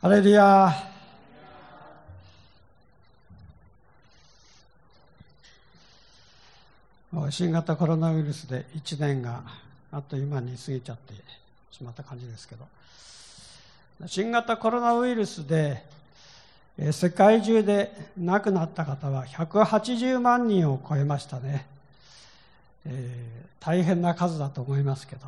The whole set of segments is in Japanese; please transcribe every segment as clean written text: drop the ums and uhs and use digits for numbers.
ハレルヤ。もう新型コロナウイルスで1年があっという間に過ぎちゃってしまった感じですけど、新型コロナウイルスで世界中で亡くなった方は180万人を超えましたね。大変な数だと思いますけど、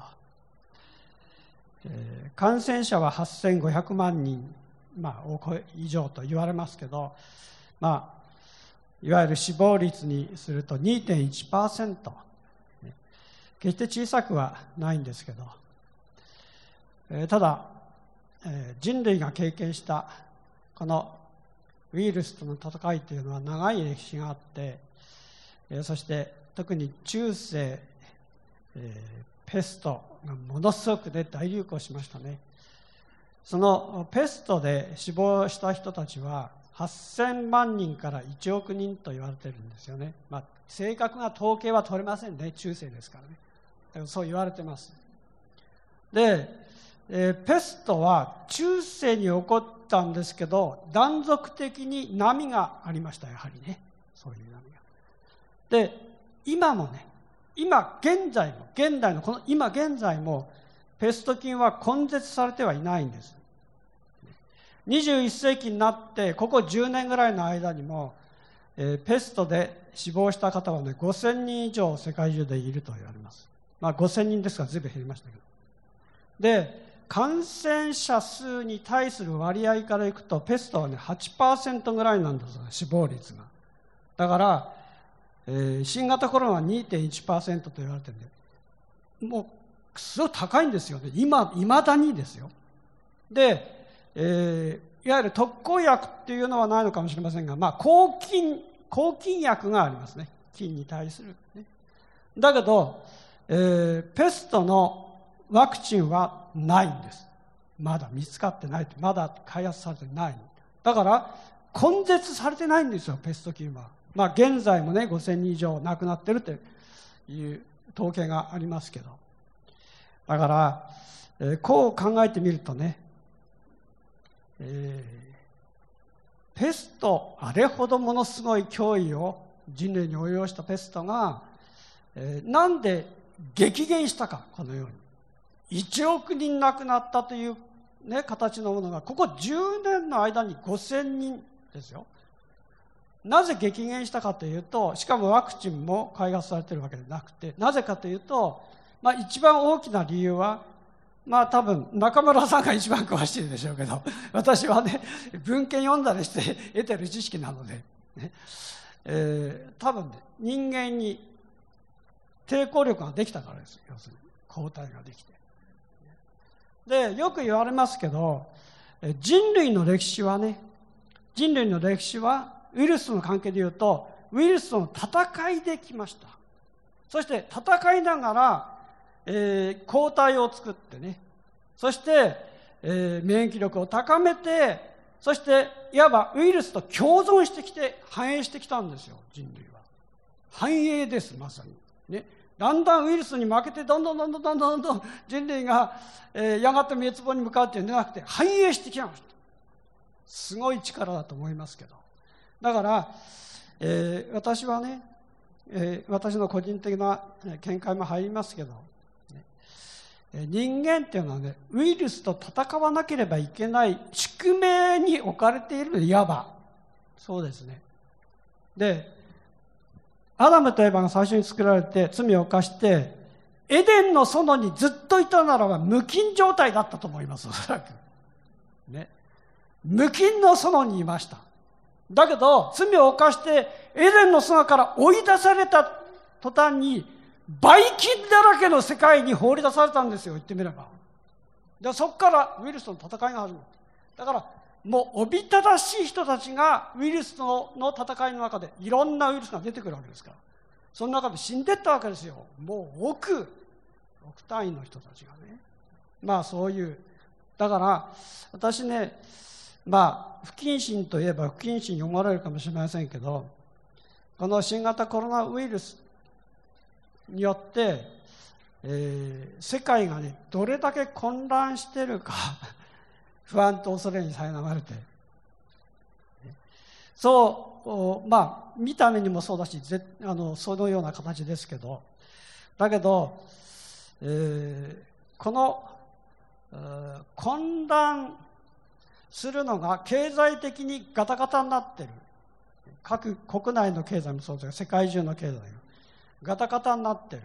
感染者は8500万人、以上と言われますけど、いわゆる死亡率にすると 2.1%、決して小さくはないんですけど、ただ、人類が経験したこのウイルスとの戦いというのは長い歴史があって、そして特に中世、ペストがものすごく大流行しましたね。そのペストで死亡した人たちは8000万人から1億人と言われているんですよね。正確な統計は取れませんね、中世ですからね。だからそう言われてます。で、ペストは中世に起こったんですけど、断続的に波がありました、やはりね。そういう波が。で、今もね、現代のこの今現在もペスト菌は根絶されてはいないんです。21世紀になってここ10年ぐらいの間にも、ペストで死亡した方はね、5000人以上世界中でいると言われます。5000人ですからずいぶん減りましたけど。で、感染者数に対する割合からいくとペストはね 8% ぐらいなんですよ、死亡率が。だから、新型コロナは 2.1% と言われてるんで、もうすごい高いんですよね。いまだにですよ。で、いわゆる特効薬っていうのはないのかもしれませんが、抗菌薬がありますね。菌に対する、ね。だけど、ペストのワクチンはないんです。まだ見つかってない。まだ開発されてない。だから根絶されてないんですよ、ペスト菌は。現在もね、5000人以上亡くなってるという統計がありますけど。だから、こう考えてみるとね、ペスト、あれほどものすごい脅威を人類に及ぼしたペストが、なんで激減したか、このように。1億人亡くなったという、ね、形のものが、ここ10年の間に5000人ですよ。なぜ激減したかというと、しかもワクチンも開発されているわけでなくて、なぜかというと、一番大きな理由は、多分中村さんが一番詳しいでしょうけど、私はね、文献読んだりして得てる知識なので、ね、多分ね、人間に抵抗力ができたからです。要するに抗体ができて。で、よく言われますけど、人類の歴史はウイルスの関係でいうと、ウイルスとの戦いできました。そして戦いながら、抗体を作ってね、そして、免疫力を高めて、そしていわばウイルスと共存してきて繁栄してきたんですよ、人類は。繁栄です、まさに。ね、だんだんウイルスに負けてどんどん人類が、やがて滅亡に向かうっていうんじゃなくて繁栄してきました。すごい力だと思いますけど。だから、私はね、私の個人的な見解も入りますけど、人間っていうのはね、ウイルスと戦わなければいけない宿命に置かれている、いわば。そうですね。で、アダムとエバが最初に作られて罪を犯して、エデンの園にずっといたならば無菌状態だったと思います、おそらく。ね。無菌の園にいました。だけど、罪を犯してエデンの園から追い出された途端に、ばい菌だらけの世界に放り出されたんですよ、言ってみれば。で、そこからウイルスとの戦いが始まる。だから、もうおびただしい人たちがウイルスとの戦いの中でいろんなウイルスが出てくるわけですから。その中で死んでいったわけですよ。もう億単位の人たちがね。そういう。だから、私ね、不謹慎といえば不謹慎に思われるかもしれませんけど、この新型コロナウイルスによって、世界がね、どれだけ混乱しているか不安と恐れに苛まれて、そう見た目にもそうだしそのような形ですけど、だけど、この混乱するのが経済的にガタガタになってる、各国内の経済もそうですが世界中の経済がガタガタになってる。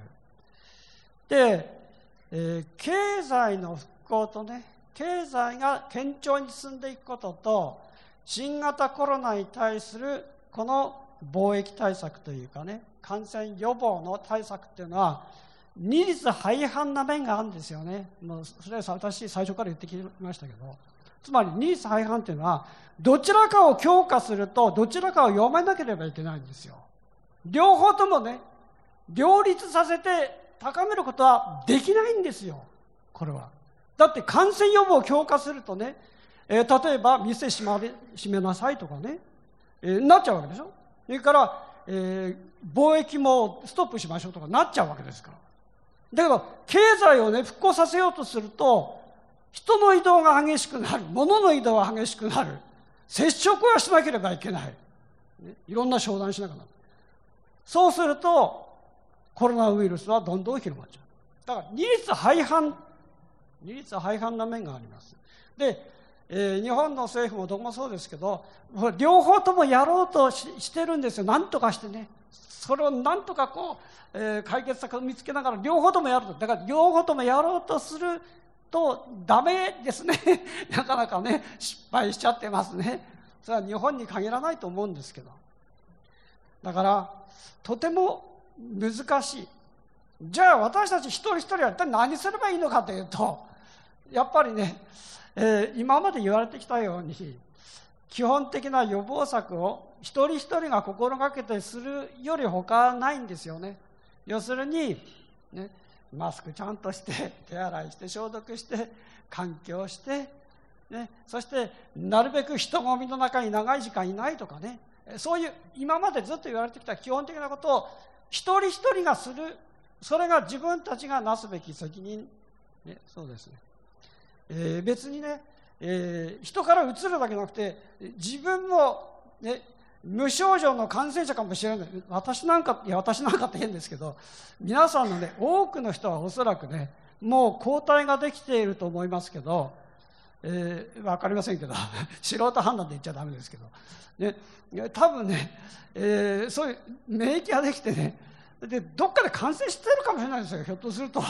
で、経済の復興とね、経済が堅調に進んでいくことと、新型コロナに対するこの防疫対策というかね、感染予防の対策っていうのは二律背反な面があるんですよね。もうそれは私最初から言ってきましたけど、つまり二律背反っていうのはどちらかを強化するとどちらかを弱めなければいけないんですよ。両方ともね、両立させて高めることはできないんですよ、これは。だって感染予防を強化するとね、例えば店閉めなさいとかね、なっちゃうわけでしょ。それから、貿易もストップしましょうとかなっちゃうわけですから。だけど経済をね復興させようとすると、人の移動が激しくなる、物の移動が激しくなる、接触はしなければいけない、ね、いろんな商談しながら、そうするとコロナウイルスはどんどん広まっちゃう。だから二律背反な面があります。で、日本の政府もどこもそうですけど、両方ともやろうと してるんですよ。何とかしてね、それを何とか解決策を見つけながら両方ともやると。だから両方ともやろうとするとダメですねなかなかね失敗しちゃってますね。それは日本に限らないと思うんですけど、だからとても難しい。じゃあ私たち一人一人は一体何すればいいのかというと、やっぱりね、今まで言われてきたように基本的な予防策を一人一人が心がけてするより他ないんですよね。要するに、ね、マスクちゃんとして手洗いして消毒して換気をして、ね、そしてなるべく人混みの中に長い時間いないとかね、そういう今までずっと言われてきた基本的なことを一人一人がする、それが自分たちがなすべき責任、ね、そうですね。別にね、人からうつるだけじゃなくて自分も、ね、無症状の感染者かもしれない。私なんかって変ですけど、皆さんのね多くの人はおそらくねもう抗体ができていると思いますけど、分かりませんけど素人判断で言っちゃダメですけど、ね、多分ね、そういう免疫ができてね、でどっかで感染してるかもしれないですよ、ひょっとすると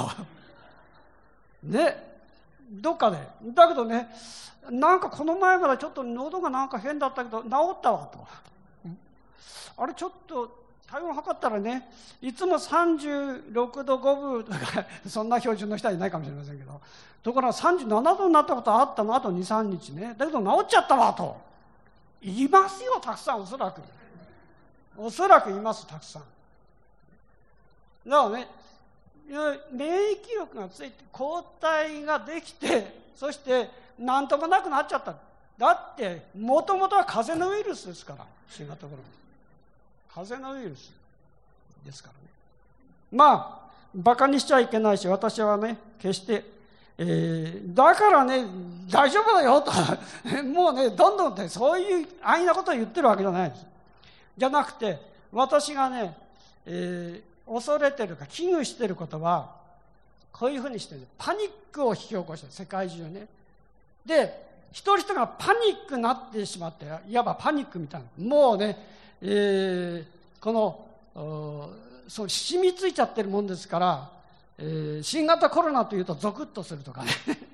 ね、どっかで。だけどね、なんかこの前までちょっと喉がなんか変だったけど治ったわと、あれちょっと体温測ったらね、いつも36度5分とかそんな標準の人はいないかもしれませんけど、ところが37度になったことあったの、あと 2,3 日ね、だけど治っちゃったわと言いますよ、たくさん。おそらく言います、たくさん。だからね、免疫力がついて抗体ができて、そして何ともなくなっちゃった。だってもともとは風邪のウイルスですから、新型コロナ風邪のウイルスですからね。まあバカにしちゃいけないし、私はね決して、だからね大丈夫だよともうねどんどんねそういう安易なことを言ってるわけじゃないです。じゃなくて、私がね、恐れてるか危惧してることはこういうふうにしてる、パニックを引き起こして、世界中ね。で一人一人がパニックになってしまって、いわばパニックみたいな、もうね、このそう染みついちゃってるもんですから、新型コロナというとゾクッとするとかね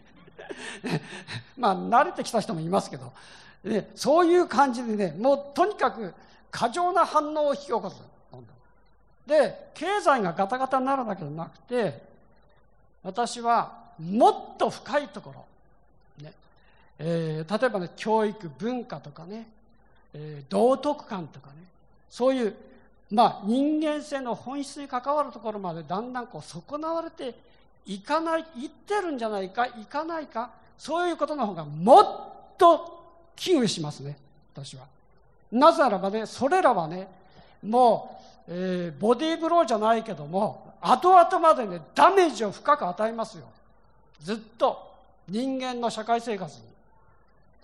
まあ慣れてきた人もいますけど、そういう感じでね、もうとにかく過剰な反応を引き起こす。で経済がガタガタになるだけじゃなくて、私はもっと深いところ、ね、例えばね教育文化とかね、道徳観とかね、そういう、人間性の本質に関わるところまでだんだん損なわれていかない、いってるんじゃないか、いかないか、そういうことの方がもっと危惧しますね、私は。なぜならばね、それらはねもうボディーブローじゃないけども後々までねダメージを深く与えますよ、ずっと人間の社会生活に。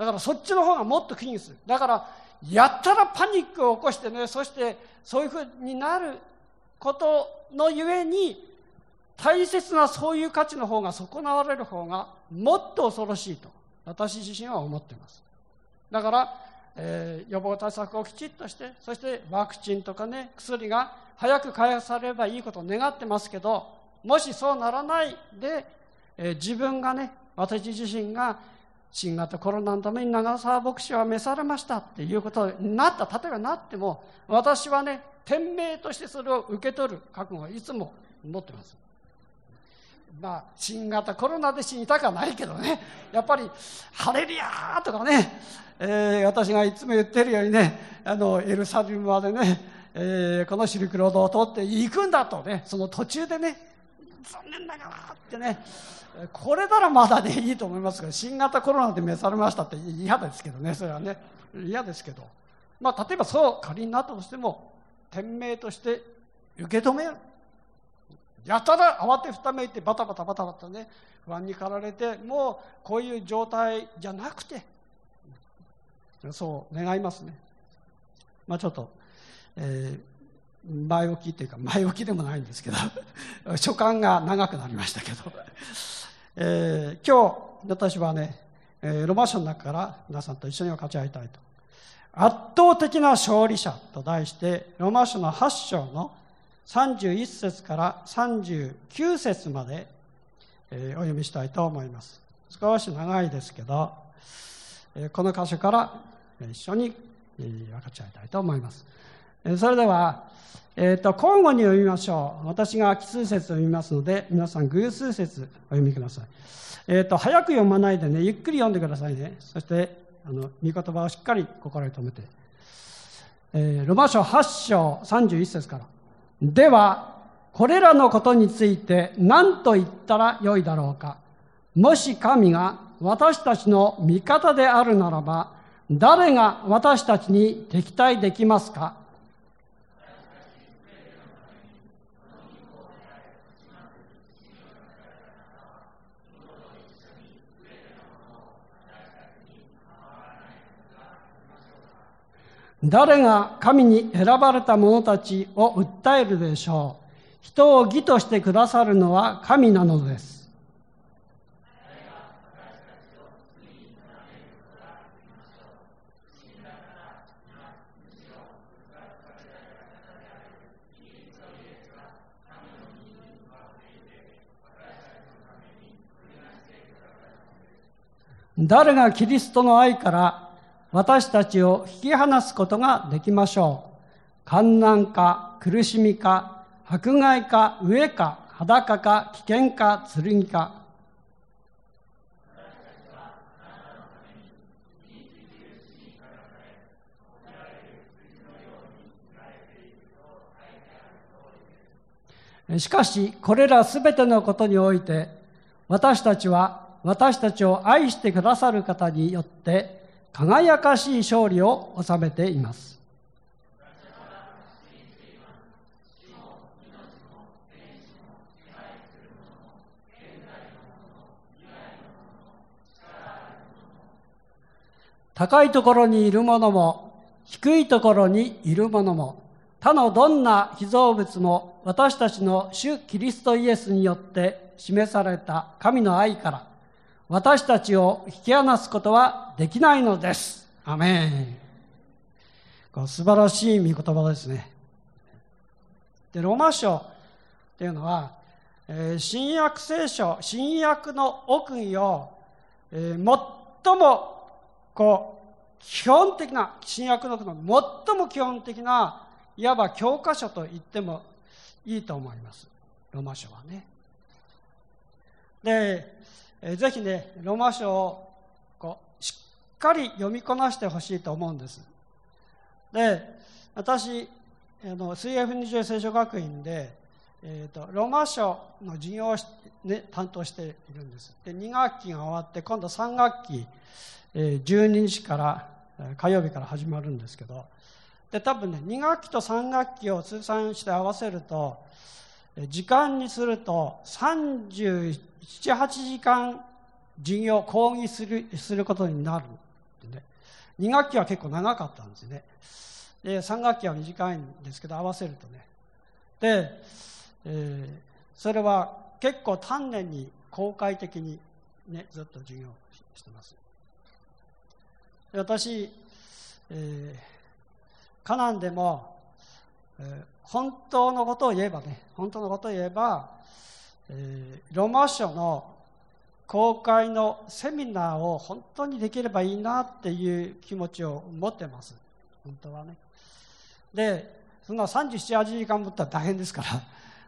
だからそっちの方がもっと危惧する。だからやったらパニックを起こしてね、そしてそういうふうになることのゆえに、大切なそういう価値の方が損なわれる方がもっと恐ろしいと私自身は思っています。だから、予防対策をきちっとして、そしてワクチンとかね、薬が早く開発されればいいことを願ってますけど、もしそうならないで、自分がね、私自身が新型コロナのために長澤牧師は召されましたっていうことになった、例えばなっても、私はね、天命としてそれを受け取る覚悟をいつも持ってます。新型コロナで死にたくはないけどね、やっぱりハレルヤーとかね、私がいつも言ってるようにね、エルサレムまでね、このシルクロードを通って行くんだとね、その途中でね、残念ながらってね、これならまだねいいと思いますけど、新型コロナで召されましたって嫌ですけどね、それはね嫌ですけど、例えばそう仮になったとしても、天命として受け止める。やたら慌てふためいてバタバタバタバタね、不安に駆られて、もうこういう状態じゃなくて、そう願いますね。ちょっと、前置きっていうか、前置きでもないんですけど書簡が長くなりましたけど、今日私はね、ロマ書の中から皆さんと一緒に分かち合いたいと。圧倒的な勝利者と題して、ロマ書の8章の31節から39節までお読みしたいと思います。少し長いですけど、この箇所から一緒に分かち合いたいと思います。それでは、交互に読みましょう。私が奇数節を読みますので、皆さん偶数節お読みください。早く読まないでね、ゆっくり読んでくださいね。そして御言葉をしっかり心に留めて、ロマ書8章31節から。ではこれらのことについて何と言ったらよいだろうか。もし神が私たちの味方であるならば、誰が私たちに敵対できますか。誰が神に選ばれた者たちを訴えるでしょう。人を義としてくださるのは神なのです。誰がキリストの愛から私たちを引き離すことができましょう。患難か苦しみか迫害か飢えか裸か危険か剣か。しかしこれらすべてのことにおいて、私たちは私たちを愛してくださる方によって輝かしい勝利を収めています。高いところにいるものも低いところにいるものも、他のどんな被造物も私たちの主キリストイエスによって示された神の愛から私たちを引き離すことはできないのです。アメン。素晴らしい御言葉ですね。で、ローマ書っていうのは、新約聖書、新約の奥義を、最も基本的な、新約の奥の最も基本的ないわば教科書と言ってもいいと思います。ローマ書はね。で、ぜひね、ローマ書をしっかり読みこなしてほしいと思うんです。で、私、CF20 聖書学院で、ローマ書の授業を、担当しているんです。で、2学期が終わって、今度3学期、12日から火曜日から始まるんですけど、で、多分ね、2学期と3学期を通算して合わせると、時間にすると37、8時間授業講義することになるってね、2学期は結構長かったんですね。で3学期は短いんですけど、合わせるとね。で、それは結構丹念に公開的にね、ずっと授業してます。で私、カナンでも、本当のことを言えばローマ書の公開のセミナーを本当にできればいいなっていう気持ちを持ってます、本当はね。でそんな37、8時間もったら大変ですから、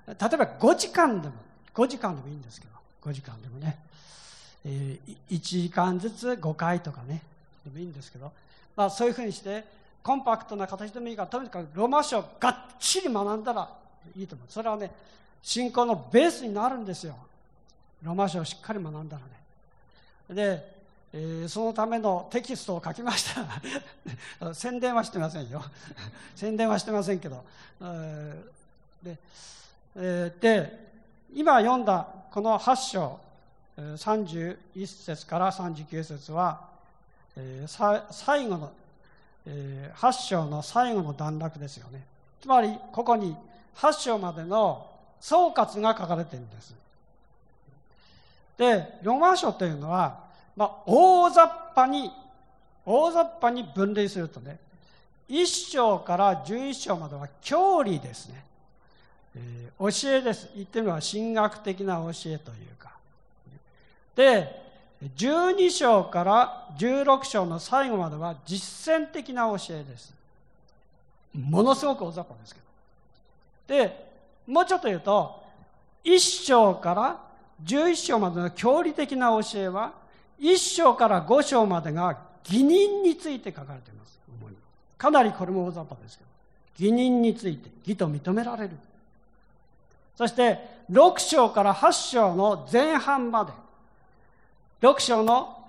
例えば5時間でもいいんですけど、5時間でもね、1時間ずつ5回とかねでもいいんですけど、そういうふうにしてコンパクトな形でもいいから、とにかくローマ書をがっちり学んだらいいと思う。それはね、信仰のベースになるんですよ、ローマ書をしっかり学んだらね。で、そのためのテキストを書きました宣伝はしてませんよ宣伝はしてませんけど、で今読んだこの8章31節から39節は、最後の、8章の最後の段落ですよね。つまりここに8章までの総括が書かれているんです。でローマ書というのは、大雑把に分類するとね、1章から11章までは教理ですね、教えです。言ってみれば神学的な教えというか。で12章から16章の最後までは実践的な教えです。ものすごく大雑把ですけど。でもうちょっと言うと、1章から11章までの教理的な教えは1章から5章までが義人について書かれています。かなりこれも大雑把ですけど、義人について、義と認められる。そして6章から8章の前半まで、6章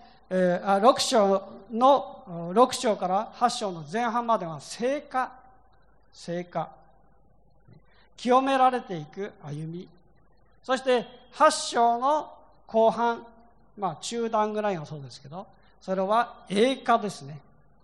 から8章の前半までは聖化、清められていく歩み。そして8章の後半、中段ぐらいがそうですけど、それは栄華ですね。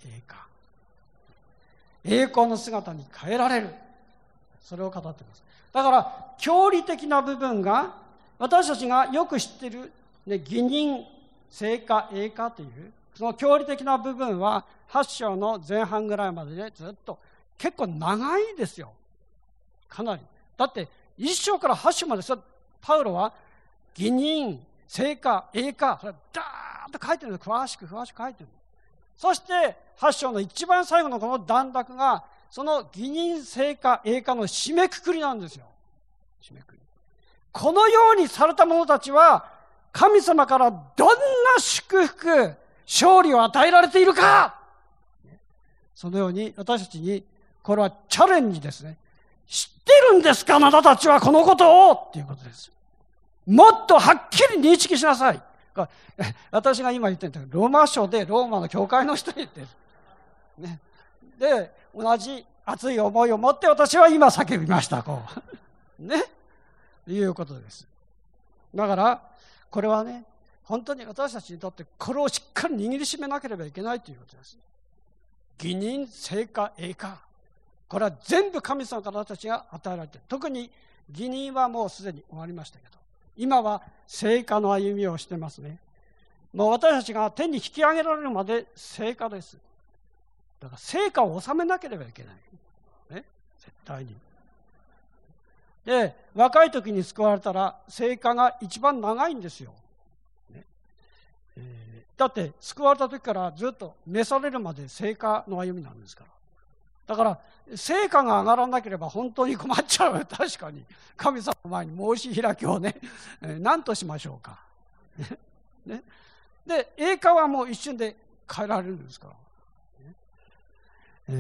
栄光の姿に変えられる。それを語っています。だから教理的な部分が、私たちがよく知っている、義人、聖化、栄華というその教理的な部分は8章の前半ぐらいまででずっと結構長いですよ。かなり。だって1章から8章までパウロは義人、聖化、栄華、それダーッと書いてるんです。詳しく書いてる。そして8章の一番最後のこの段落がその義人、聖化、栄華の締めくくりなんですよ。締めくくり。このようにされた者たちは神様からどんな祝福、勝利を与えられているか。そのように私たちにこれはチャレンジですね。知ってるんですか、あなたたちはこのことをっていうことです。もっとはっきり認識しなさい。私が今言ってるのはローマ書でローマの教会の人に言ってる、ね、で同じ熱い思いを持って私は今叫びましたこうね、いうことです。だからこれはね、本当に私たちにとってこれをしっかり握りしめなければいけないということです。義人、聖化、栄華、これは全部神様から私たちが与えられている。特に義人はもうすでに終わりましたけど、今は聖化の歩みをしてますね。もう私たちが天に引き上げられるまで聖化です。だから聖化を収めなければいけない、ね、絶対に。で若い時に救われたら聖化が一番長いんですよ、ね。だって救われた時からずっと召されるまで聖化の歩みなんですから。だから聖化が上がらなければ本当に困っちゃう。確かに神様の前に申し開きをね、何としましょうか、ね、で栄華はもう一瞬で変えられるんですから、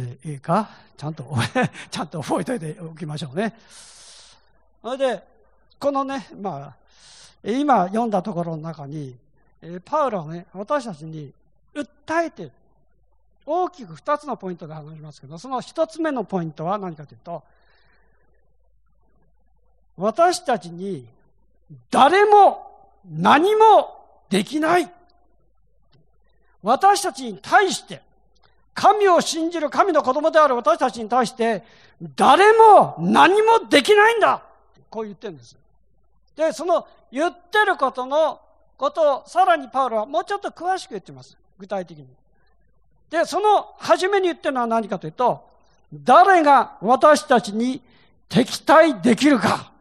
栄華ちゃんと覚えておいておきましょうね。それでこのね、今読んだところの中にパウロはね、私たちに訴えている。大きく2つのポイントで話しますけど、その1つ目のポイントは何かというと、私たちに誰も何もできない、 私たちに対して、神を信じる神の子供である私たちに対して、誰も何もできないんだ。こう言ってるんです。で、その言ってることをさらにパウロはもうちょっと詳しく言ってます。具体的に。で、その初めに言ってるのは何かというと、誰が私たちに敵対できるか。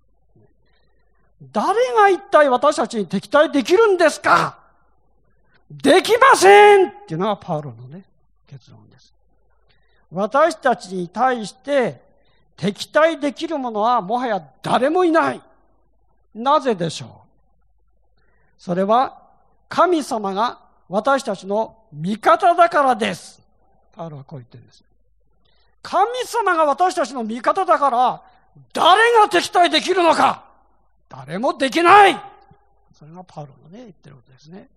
誰が一体私たちに敵対できるんですか。できませんっていうのがパウロのね、結論です。私たちに対して敵対できるものはもはや誰もいない。なぜでしょう。それは神様が私たちの味方だからです。パウロはこう言ってるんです。神様が私たちの味方だから、誰が敵対できるのか。誰もできない。それがパウロのね、言ってることですね。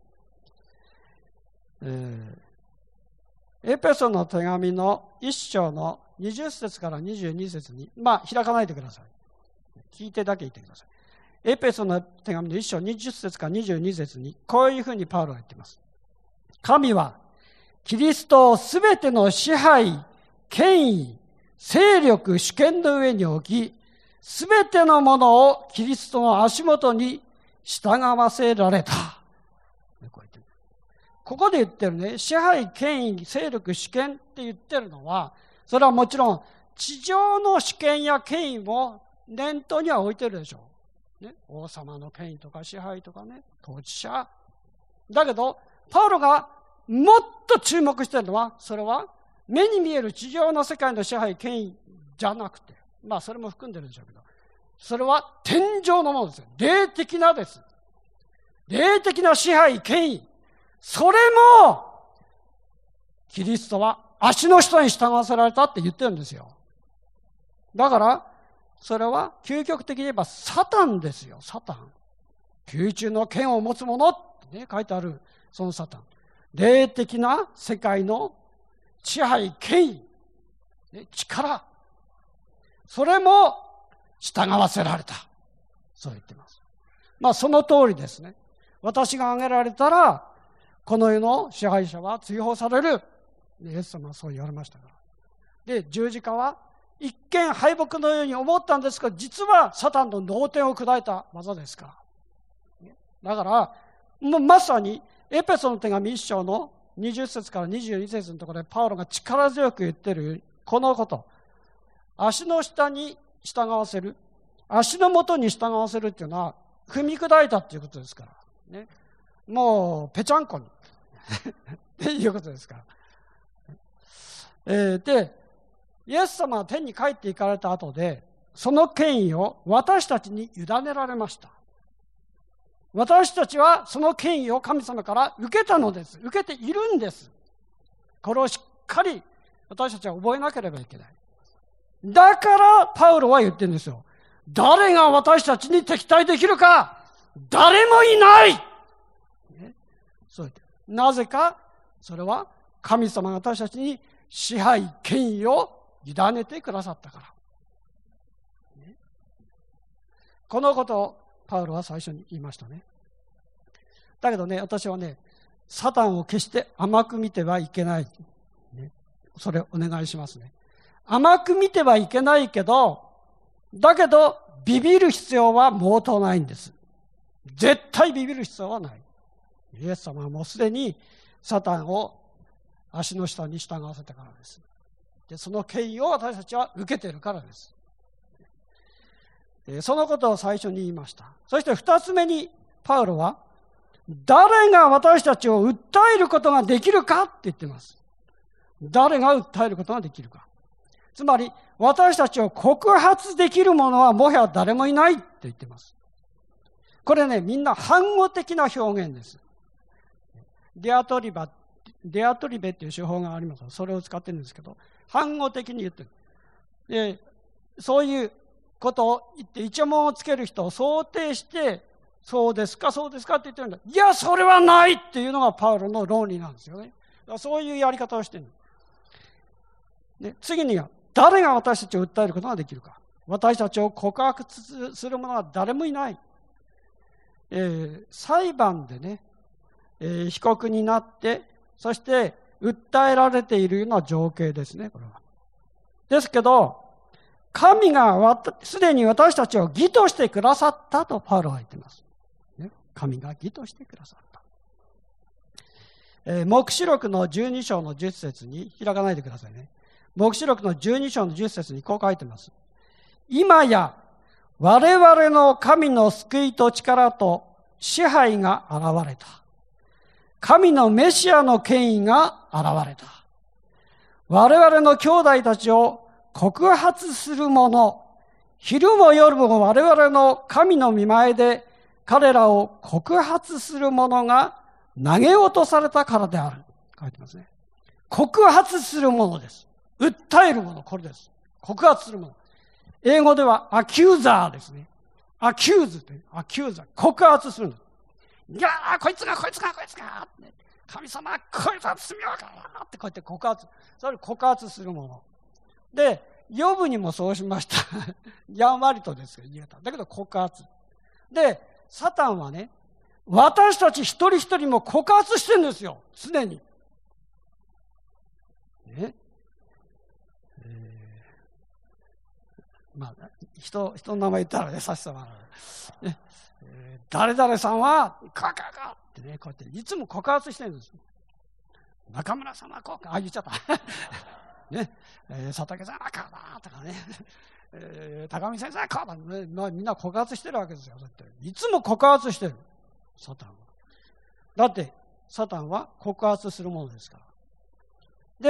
エペソの手紙の1章の20節から22節に、開かないでください。聞いてだけ言ってください。エペソの手紙の1章20節から22節に、こういうふうにパウロは言っています。神は、キリストをすべての支配、権威、勢力、主権の上に置き、すべてのものをキリストの足元に従わせられた。ここで言ってるね、支配、権威、勢力、主権って言ってるのは、それはもちろん地上の主権や権威も念頭には置いてるでしょう。ね、王様の権威とか支配とかね、統治者。だけど、パウロがもっと注目してるのは、それは目に見える地上の世界の支配、権威じゃなくて、それも含んでるでしょうけど、それは天上のものですよ。霊的なです。霊的な支配、権威。それも、キリストは足の下に従わせられたって言ってるんですよ。だから、それは究極的に言えばサタンですよ、サタン。宮中の権を持つ者ってね、書いてある、そのサタン。霊的な世界の支配、権威、力。それも従わせられた。そう言ってます。その通りですね。私が挙げられたら、この世の支配者は追放される。イエス様はそう言われましたから。で、十字架は一見敗北のように思ったんですが、実はサタンの脳天を砕いた技ですから。だから、もうまさにエペソの手紙1章の20節から22節のところでパウロが力強く言ってるこのこと。足の下に従わせる。足の元に従わせるっていうのは踏み砕いたっていうことですから。ね、もうぺちゃんこにっていうことですから。で、イエス様は天に帰っていかれた後で、その権威を私たちに委ねられました。私たちはその権威を神様から受けたのです。受けているんです。これをしっかり私たちは覚えなければいけない。だからパウロは言ってるんですよ。誰が私たちに敵対できるか、誰もいない、ね、そう言ってる。なぜか、それは神様が私たちに支配、権威を委ねてくださったから、ね、このことをパウロは最初に言いましたね。だけどね、私はね、サタンを決して甘く見てはいけない、ね、それお願いしますね。甘く見てはいけないけど、だけどビビる必要は毛頭ないんです。絶対ビビる必要はない。イエス様はもうすでにサタンを足の下に従わせたからです。で、その権威を私たちは受けているからです。そのことを最初に言いました。そして二つ目にパウロは、誰が私たちを訴えることができるかって言っています。誰が訴えることができるか。つまり、私たちを告発できる者はもはや誰もいないって言っています。これね、みんな反語的な表現です。デアトリベっていう手法があります。それを使ってるんですけど、反語的に言ってる。で、そういうことを言って一問をつける人を想定して、そうですか、そうですかって言ってるんだ。いや、それはないっていうのがパウロの論理なんですよね。だからそういうやり方をしてる。で、次には、誰が私たちを訴えることができるか。私たちを告発する者は誰もいない。裁判でね、被告になってそして訴えられているような情景ですね、これは。ですけど、神がすでに私たちを義としてくださったとパウロは言っています。神が義としてくださった。黙示録の12章の10節に、開かないでくださいね。黙示録の12章の10節にこう書いてます。今や我々の神の救いと力と支配が現れた。神のメシアの権威が現れた。我々の兄弟たちを告発する者、昼も夜も我々の神の御前で彼らを告発する者が投げ落とされたからである。書いてますね。告発する者です。訴える者、これです。告発する者。英語ではアキューザーですね。アキューズって、アキューザー。告発するの。いやー、こいつが神様、こいつは罪を犯したってこうやって告発。それを告発する者。で、ヨブにもそうしました。やんわりとですよ、言えた。だけど告発。で、サタンはね、私たち一人一人も告発してるんですよ、すでに。ね。まあ、人の名前言ったらね、差し障らない。ね。誰々さんは、ってね、こうやっていつも告発してるんです。中村さんは言っちゃった。ね。佐竹さんはこうだとかね。高見先生はこうだ、ね。みんな告発してるわけですよ。だっていつも告発してる。サタンは。だって、サタンは告発するものですから。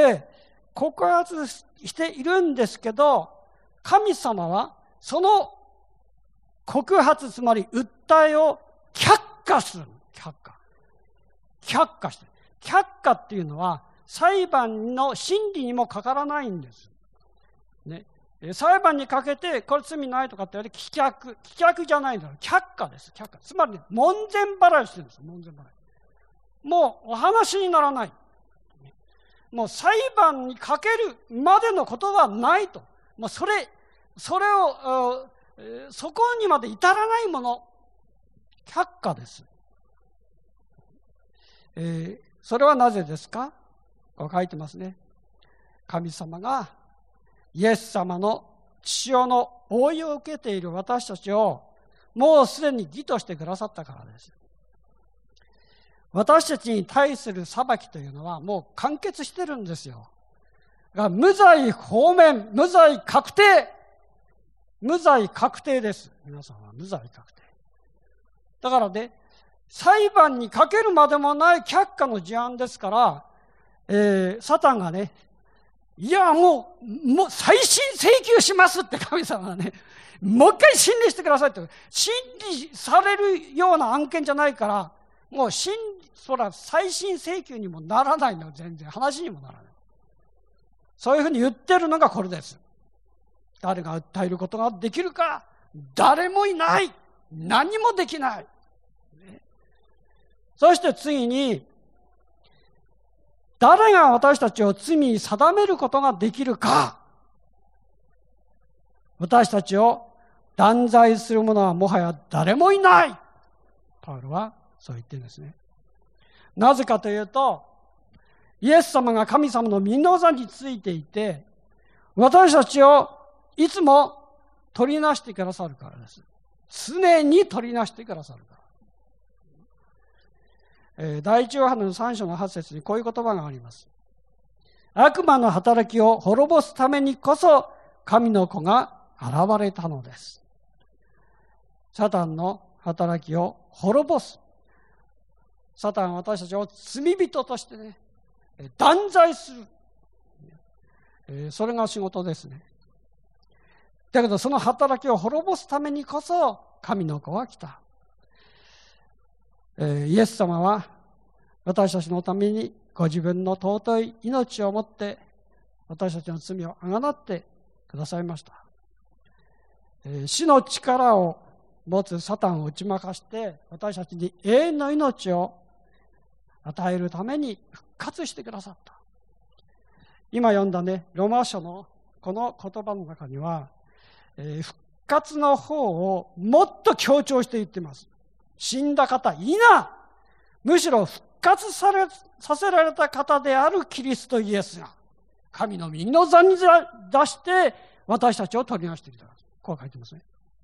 で、告発しているんですけど、神様はその告発、つまり訴えを却下する。却下してる。却下っていうのは裁判の審理にもかからないんです。ね。裁判にかけてこれ罪ないとかって言われて棄却じゃないんだから却下です。却下。つまりね、門前払いしてるんです。門前払い。もうお話にならない。もう裁判にかけるまでのことはないと。もうそれをそこにまで至らないもの、却下です。それはなぜですか？こう書いてますね。神様がイエス様の血潮の覆いを受けている私たちをもうすでに義としてくださったからです。私たちに対する裁きというのはもう完結してるんですよ。が無罪放免、無罪確定。無罪確定です。皆さんは無罪確定。だからね、裁判にかけるまでもない却下の事案ですから、サタンがね、いやもう再審請求しますって神様がね、もう一回審理してくださいって、審理されるような案件じゃないから、もうそら再審請求にもならないの、全然話にもならない。そういうふうに言ってるのがこれです。誰が訴えることができるか、誰もいない、何もできない。そして次に、誰が私たちを罪に定めることができるか。私たちを断罪する者はもはや誰もいない。パウロはそう言ってるんですね。なぜかというと、イエス様が神様の御座についていて、私たちをいつも取りなしてくださるからです。常に取りなしてくださるから。第一ヨハネの3章の8節にこういう言葉があります。悪魔の働きを滅ぼすためにこそ神の子が現れたのです。サタンの働きを滅ぼす。サタンは私たちを罪人としてね、断罪する。それが仕事ですね。だけどその働きを滅ぼすためにこそ神の子は来た。イエス様は私たちのためにご自分の尊い命をもって私たちの罪をあがなってくださいました。死の力を持つサタンを打ち負かして私たちに永遠の命を与えるために復活してくださった。今読んだね、ローマ書のこの言葉の中には、復活の方をもっと強調して言っています。死んだ方いいな。むしろ復活させられた方であるキリストイエスが神の右の座に出して私たちを取りなしていた。こう書いてますね。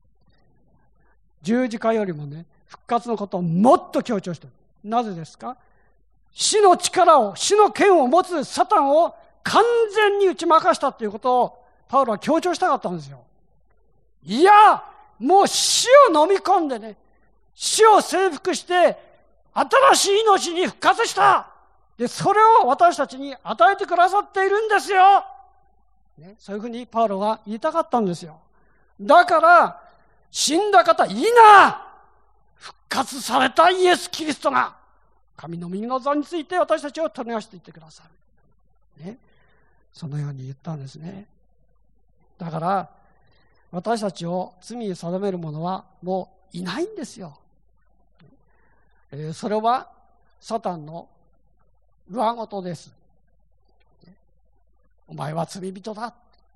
十字架よりもね、復活のことをもっと強調している。なぜですか？死の力を、死の権を持つサタンを完全に打ち負かしたということをパウロは強調したかったんですよ。いや、もう死を飲み込んでね、死を征服して新しい命に復活した。で、それを私たちに与えてくださっているんですよ。ね、そういうふうにパウロは言いたかったんですよ。だから、死んだ方いいな！復活されたイエス・キリストが、神の右の座について私たちを取りなしていってくださる。ね、そのように言ったんですね。だから、私たちを罪に定める者はもういないんですよ。それはサタンの上事です。お前は罪人だ。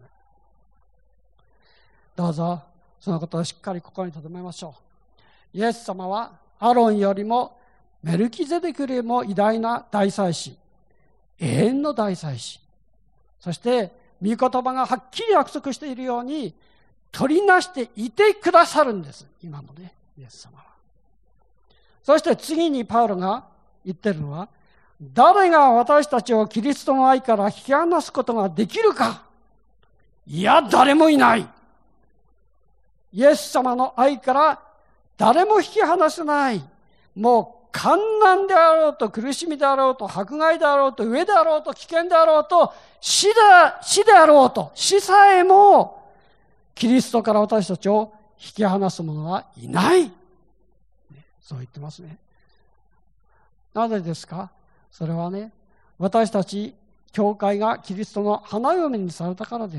どうぞそのことをしっかり心に留めましょう。イエス様はアロンよりもメルキゼデクよりも偉大な大祭司、永遠の大祭司、そして御言葉がはっきり約束しているように取りなしていてくださるんです。今もね、イエス様は。そして次にパウロが言ってるのは、誰が私たちをキリストの愛から引き離すことができるか。いや、誰もいない。イエス様の愛から誰も引き離せない。もう患難であろうと苦しみであろうと迫害であろうと飢えであろうと危険であろうと死であろうと死さえもキリストから私たちを引き離す者はいない。そう言ってますね。なぜですか？それはね、私たち教会がキリストの花嫁にされたからです。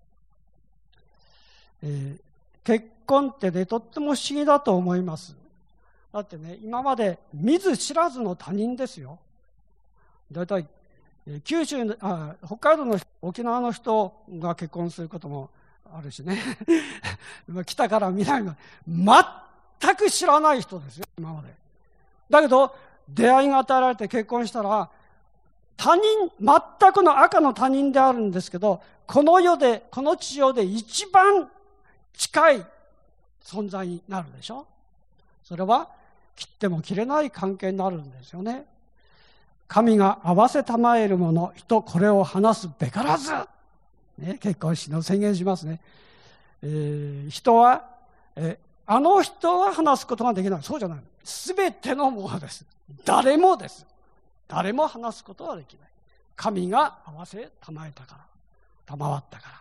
結婚ってね、とっても不思議だと思います。だってね、今まで見ず知らずの他人ですよ。だいたい北海道の沖縄の人が結婚することもあるしね北から南まで全く知らない人ですよ、今まで。だけど出会いが与えられて結婚したら他人、全くの赤の他人であるんですけど、この地上で一番近い存在になるでしょ。それは切っても切れない関係になるんですよね。神が合わせたまえるもの、人これを話すべからず、ね、結婚式の宣言しますね。人はあの人は話すことができない。そうじゃない。すべてのものです。誰もです。誰も話すことはできない。神が合わせたまえたから、賜ったから。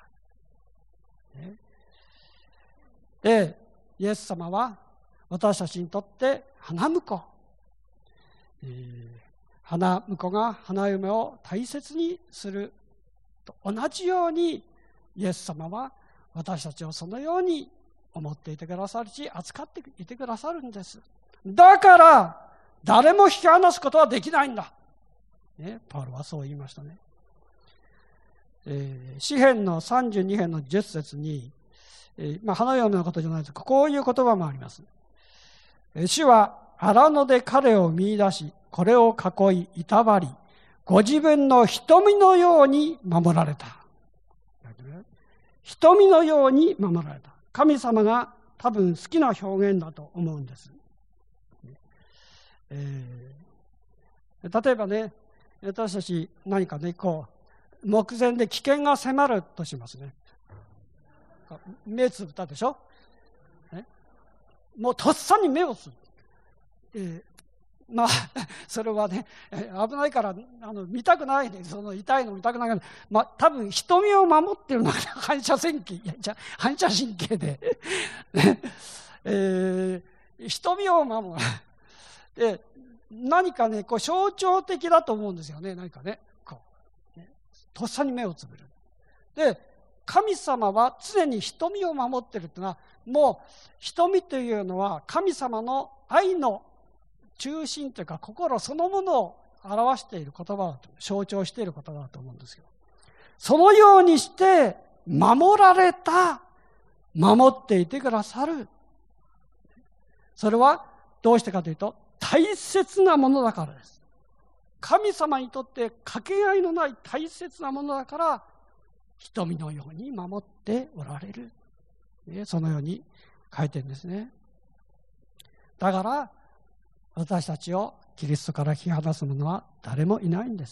ね、で、イエス様は私たちにとって花婿。花婿が花嫁を大切にすると同じように、イエス様は私たちをそのように思っていてくださるし、扱っていてくださるんです。だから誰も引き離すことはできないんだ、ね、パウロはそう言いましたね。詩編の32編の10節に、花嫁のことじゃないですが、こういう言葉もあります。主は荒野で彼を見出し、これを囲いいたわり、ご自分の瞳のように守られた。瞳のように守られた。神様が多分好きな表現だと思うんです。例えばね、私たち何かね、目前で危険が迫るとしますね。目つぶったでしょ、もうとっさに目をつぶそれはね、危ないから見たくないで、その痛いの見たくないから、多分瞳を守ってるのが反射神経で、瞳を守る。で、何かね、象徴的だと思うんですよね、何かね、とっさに目をつぶる。で、神様は常に瞳を守ってるっていうのは、もう瞳というのは神様の愛の中心というか心そのものを表している言葉だと、象徴している言葉だと思うんですけど、そのようにして守られた、守っていてくださる。それはどうしてかというと、大切なものだからです。 神様にとってかけがえのない大切なものだから瞳のように守っておられる、そのように書いてるんですね。だから私たちをキリストから引き離す者は誰もいないんです。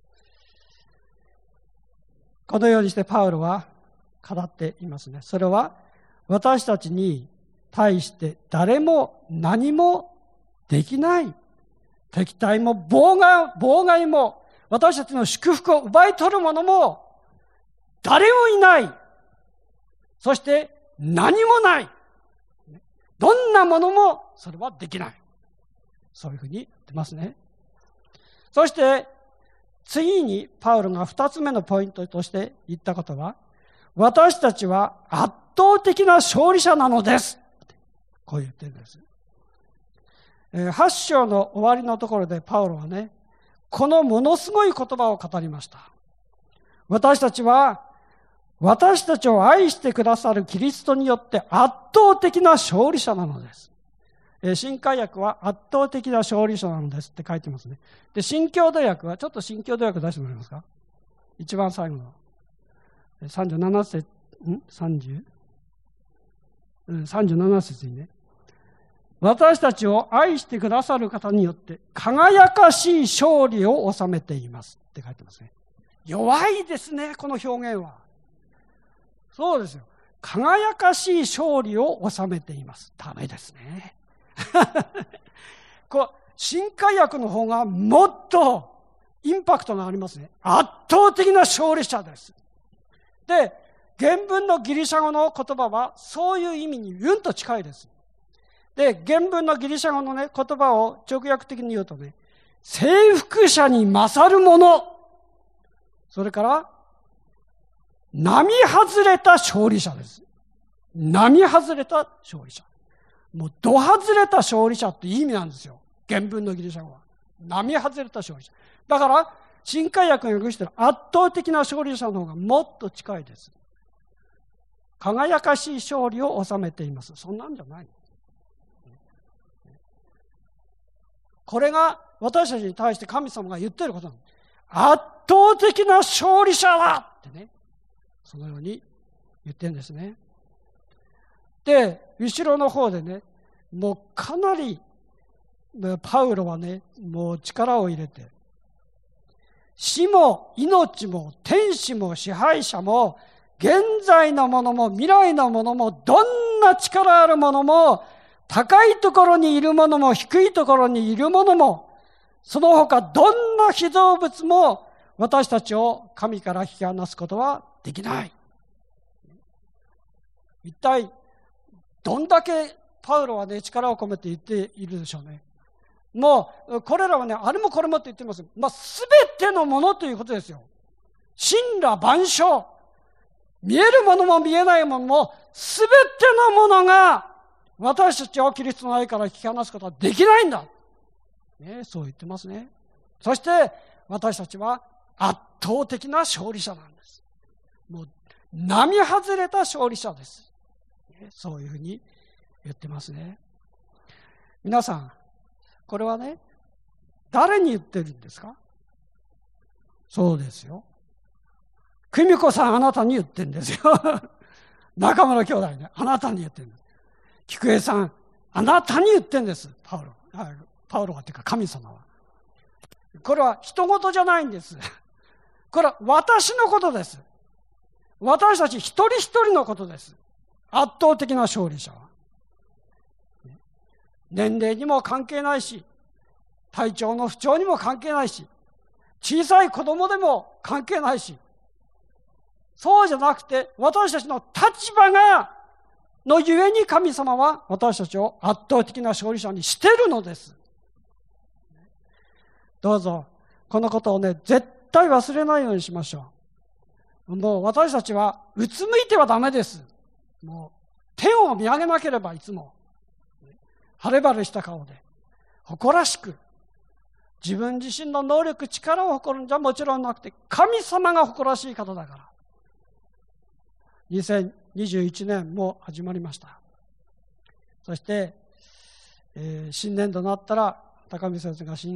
このようにしてパウロは語っていますね。それは私たちに対して誰も何もできない、敵対も妨害も私たちの祝福を奪い取る者も誰もいない、そして何もない、どんなものもそれはできない、そういうふうに言ってますね。そして次にパウロが2つ目のポイントとして言ったことは、私たちは圧倒的な勝利者なのです、こう言ってるんです。8章の終わりのところでパウロはね、このものすごい言葉を語りました。私たちは私たちを愛してくださるキリストによって圧倒的な勝利者なのです。新海訳は圧倒的な勝利者なのですって書いてますね。で、新共同訳は、ちょっと新共同訳出してもらえますか。一番最後の37節、37節にね、私たちを愛してくださる方によって輝かしい勝利を収めていますって書いてますね。弱いですね、この表現は。そうですよ。輝かしい勝利を収めています。ダメですね。新海訳の方がもっとインパクトがありますね。圧倒的な勝利者です。で、原文のギリシャ語の言葉はそういう意味にうんと近いです。で、原文のギリシャ語のね、言葉を直訳的に言うとね、征服者に勝る者、それから並外れた勝利者です。並外れた勝利者。もうド外れた勝利者って意味なんですよ。原文のギリシャ語は。並外れた勝利者。だから、新海訳が訳している圧倒的な勝利者の方がもっと近いです。輝かしい勝利を収めています。そんなんじゃない。これが私たちに対して神様が言っていることなんです。圧倒的な勝利者だってね。そのように言ってるんですね。で、後ろの方でね、もうかなりパウロはね、もう力を入れて、死も命も天使も支配者も現在のものも未来のものもどんな力あるものも高いところにいるものも低いところにいるものもその他どんな被造物も私たちを神から引き離すことはできない。一体どんだけパウロはね、力を込めて言っているでしょうね。もう、これらはね、あれもこれもって言ってます。すべてのものということですよ。神羅万象。見えるものも見えないものも、すべてのものが、私たちをキリストの愛から引き離すことはできないんだ。ね、そう言ってますね。そして、私たちは圧倒的な勝利者なんです。もう、並外れた勝利者です。そういうふうに言ってますね。皆さん、これはね、誰に言ってるんですか？そうですよ。久美子さん、あなたに言ってるんですよ。中村兄弟ね、あなたに言ってるんです。菊江さん、あなたに言ってるんです。パウロはっていうか神様は。これは人事じゃないんです。これは私のことです。私たち一人一人のことです。圧倒的な勝利者は。年齢にも関係ないし、体調の不調にも関係ないし、小さい子供でも関係ないし、そうじゃなくて私たちの立場のゆえに神様は私たちを圧倒的な勝利者にしているのです。どうぞこのことをね、絶対忘れないようにしましょう。もう私たちはうつむいてはダメです。もう天を見上げなければ、いつも晴れ晴れした顔で誇らしく、自分自身の能力力を誇るんじゃもちろんなくて、神様が誇らしい方だから。2021年も始まりました。そして、新年度になったら高見先生が新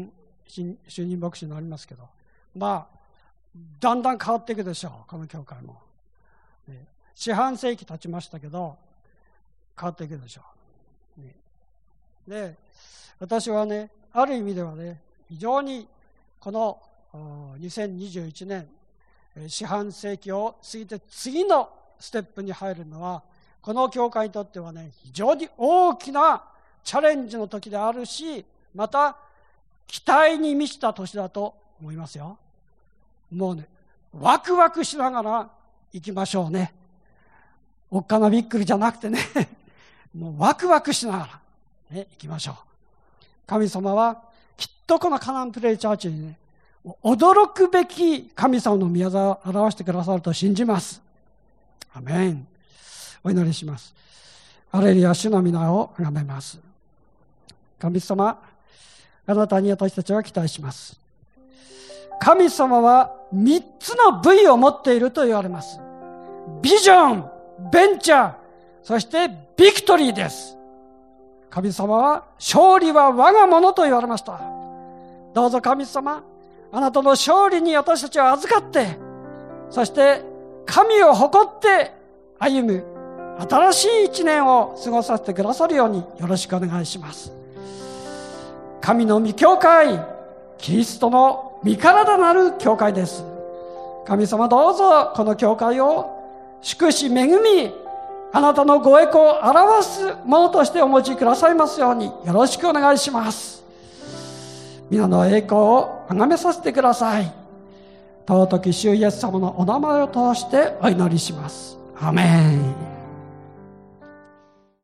主任牧師になりますけど、だんだん変わっていくでしょう、この教会も。四半世紀経ちましたけど、変わっていくでしょう。で、私はね、ある意味ではね、非常にこの2021年、四半世紀を過ぎて次のステップに入るのは、この教会にとってはね、非常に大きなチャレンジの時であるし、また期待に満ちた年だと思いますよ。もうね、ワクワクしながら行きましょうね。おっかなびっくりじゃなくてね、もうワクワクしながら、ね、行きましょう。神様はきっとこのカナンプレイチャーチにね、驚くべき神様の御業を表してくださると信じます。アメン。お祈りします。ハレルヤ、主の皆を崇めます。神様、あなたに私たちは期待します。神様は3つの部位を持っていると言われます。ビジョン、ベンチャー、そしてビクトリーです。神様は勝利は我がものと言われました。どうぞ神様、あなたの勝利に私たちは預かって、そして神を誇って歩む新しい一年を過ごさせてくださるようによろしくお願いします。神の御教会、キリストの御体なる教会です。神様、どうぞこの教会を祝し恵み、あなたのご栄光を表すものとしてお持ちくださいますようによろしくお願いします。皆の栄光を崇めさせてください。尊き主イエス様のお名前を通してお祈りします。アメン。